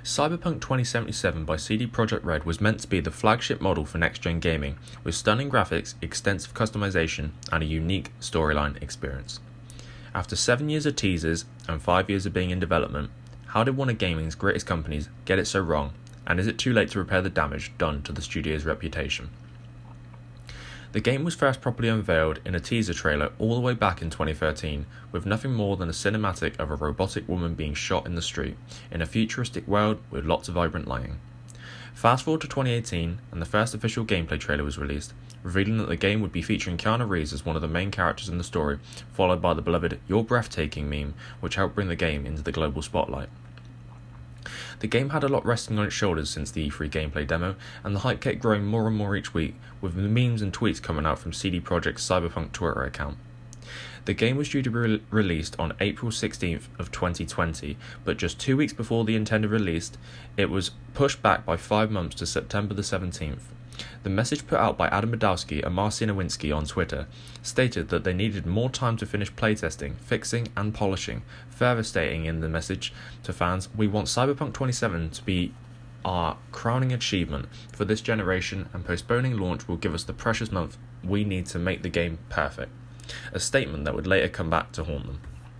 Cyberpunk 2077 by CD Projekt Red was meant to be the flagship model for next-gen gaming, with stunning graphics, extensive customization, and a unique storyline experience. After 7 years of teasers and 5 years of being in development, how did one of gaming's greatest companies get it so wrong, and is it too late to repair the damage done to the studio's reputation? The game was first properly unveiled in a teaser trailer all the way back in 2013, with nothing more than a cinematic of a robotic woman being shot in the street, in a futuristic world with lots of vibrant lighting. Fast forward to 2018, and the first official gameplay trailer was released, revealing that the game would be featuring Keanu Reeves as one of the main characters in the story, followed by the beloved "You're breathtaking" meme, which helped bring the game into the global spotlight. The game had a lot resting on its shoulders since the E3 gameplay demo, and the hype kept growing more and more each week, with memes and tweets coming out from CD Projekt's Cyberpunk Twitter account. The game was due to be released on April 16th of 2020, but just 2 weeks before the intended release, it was pushed back by 5 months to September the 17th. The message put out by Adam Badowski and Marcin Nowinski on Twitter stated that they needed more time to finish playtesting, fixing and polishing, further stating in the message to fans, "We want Cyberpunk 2077 to be our crowning achievement for this generation, and postponing launch will give us the precious month we need to make the game perfect," a statement that would later come back to haunt them.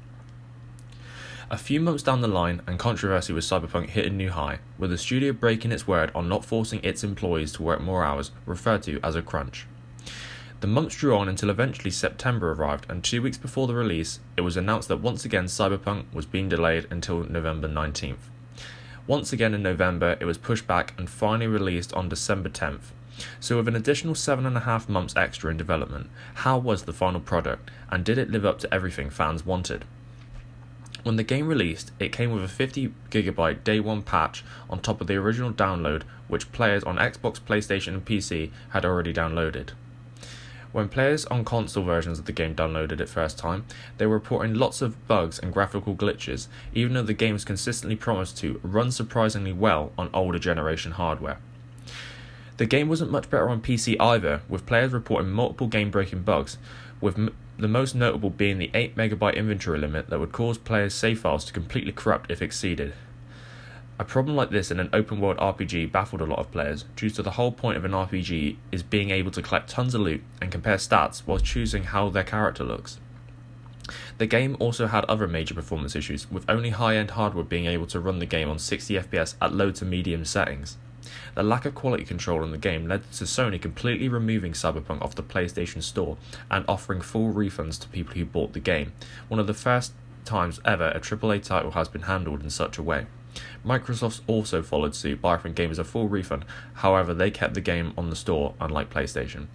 A few months down the line, and controversy with Cyberpunk hit a new high, with the studio breaking its word on not forcing its employees to work more hours, referred to as a crunch. The months drew on until eventually September arrived, and 2 weeks before the release, it was announced that once again Cyberpunk was being delayed until November 19th. Once again in November, it was pushed back and finally released on December 10th. So with an additional 7.5 months extra in development, how was the final product, and did it live up to everything fans wanted? When the game released, it came with a 50GB day one patch on top of the original download, which players on Xbox, PlayStation and PC had already downloaded. When players on console versions of the game downloaded it first time, they were reporting lots of bugs and graphical glitches, even though the game was consistently promised to run surprisingly well on older generation hardware. The game wasn't much better on PC either, with players reporting multiple game-breaking bugs, with the most notable being the 8MB inventory limit that would cause players' save files to completely corrupt if exceeded. A problem like this in an open-world RPG baffled a lot of players, due to the whole point of an RPG is being able to collect tons of loot and compare stats while choosing how their character looks. The game also had other major performance issues, with only high-end hardware being able to run the game on 60fps at low to medium settings. The lack of quality control in the game led to Sony completely removing Cyberpunk off the PlayStation Store and offering full refunds to people who bought the game, one of the first times ever a AAA title has been handled in such a way. Microsoft also followed suit by offering gamers a full refund, however they kept the game on the store, unlike PlayStation.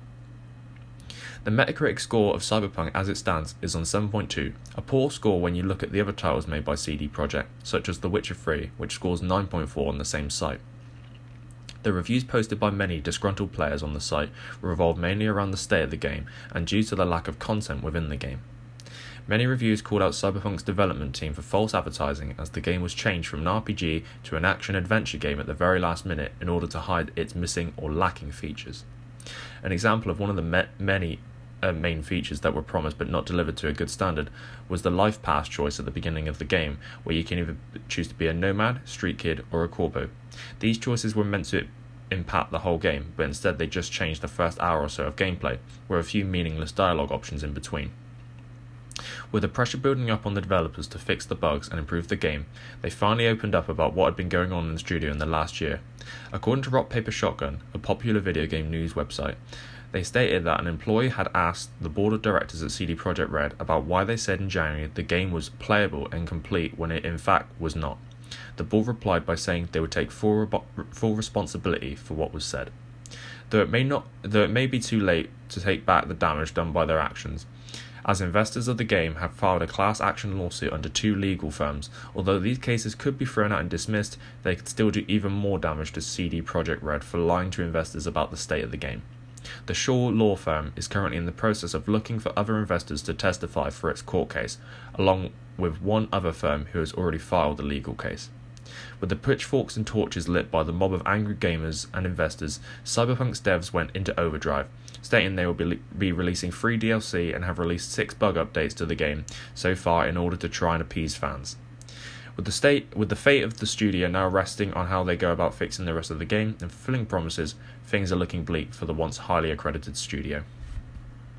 The Metacritic score of Cyberpunk as it stands is on 7.2, a poor score when you look at the other titles made by CD Projekt, such as The Witcher 3, which scores 9.4 on the same site. The reviews posted by many disgruntled players on the site revolve mainly around the state of the game and due to the lack of content within the game. Many reviews called out Cyberpunk's development team for false advertising, as the game was changed from an RPG to an action-adventure game at the very last minute in order to hide its missing or lacking features. An example of one of the many main features that were promised but not delivered to a good standard was the life path choice at the beginning of the game, where you can either choose to be a nomad, street kid or a corpo. These choices were meant to impact the whole game, but instead they just changed the first hour or so of gameplay, with a few meaningless dialogue options in between. With the pressure building up on the developers to fix the bugs and improve the game, they finally opened up about what had been going on in the studio in the last year. According to Rock Paper Shotgun, a popular video game news website, they stated that an employee had asked the board of directors at CD Projekt Red about why they said in January the game was playable and complete when it in fact was not. The board replied by saying they would take full responsibility for what was said. Though it may be too late to take back the damage done by their actions, as investors of the game have filed a class action lawsuit under 2 legal firms. Although these cases could be thrown out and dismissed, they could still do even more damage to CD Projekt Red for lying to investors about the state of the game. The Shaw law firm is currently in the process of looking for other investors to testify for its court case, along with one other firm who has already filed a legal case. With the pitchforks and torches lit by the mob of angry gamers and investors, Cyberpunk's devs went into overdrive, stating they will be releasing free DLC and have released 6 bug updates to the game so far in order to try and appease fans. With the fate of the studio now resting on how they go about fixing the rest of the game and fulfilling promises, things are looking bleak for the once highly accredited studio.